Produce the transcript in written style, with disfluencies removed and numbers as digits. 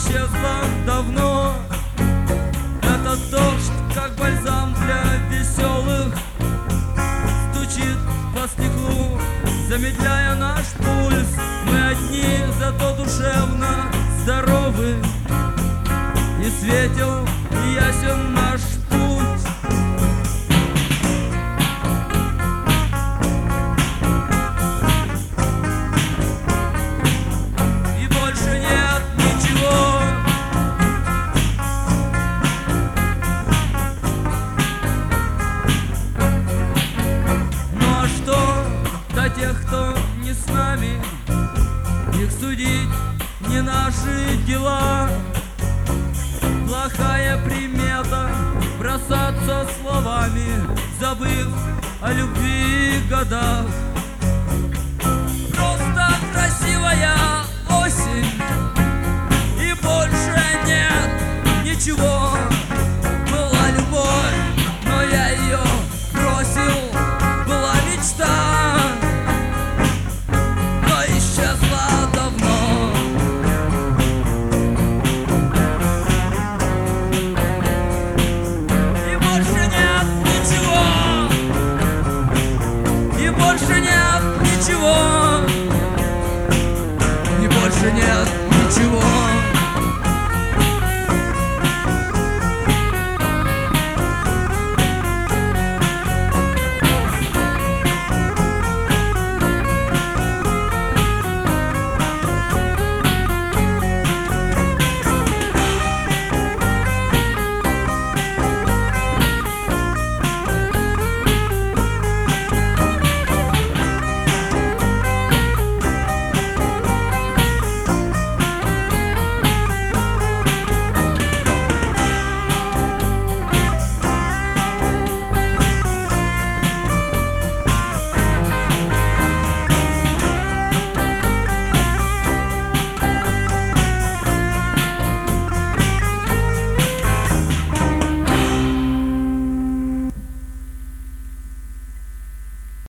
исчезла давно. Этот дождь, как бальзам для веселых, стучит по стеклу, замедляя наш пульс. Мы одни, зато душевно здоровы, и светел, и ясен наш путь. И больше нет ничего. Ну а что до тех, кто не с нами? Их судить не наши дела. Плохая примета бросаться словами, забыв о любви годах.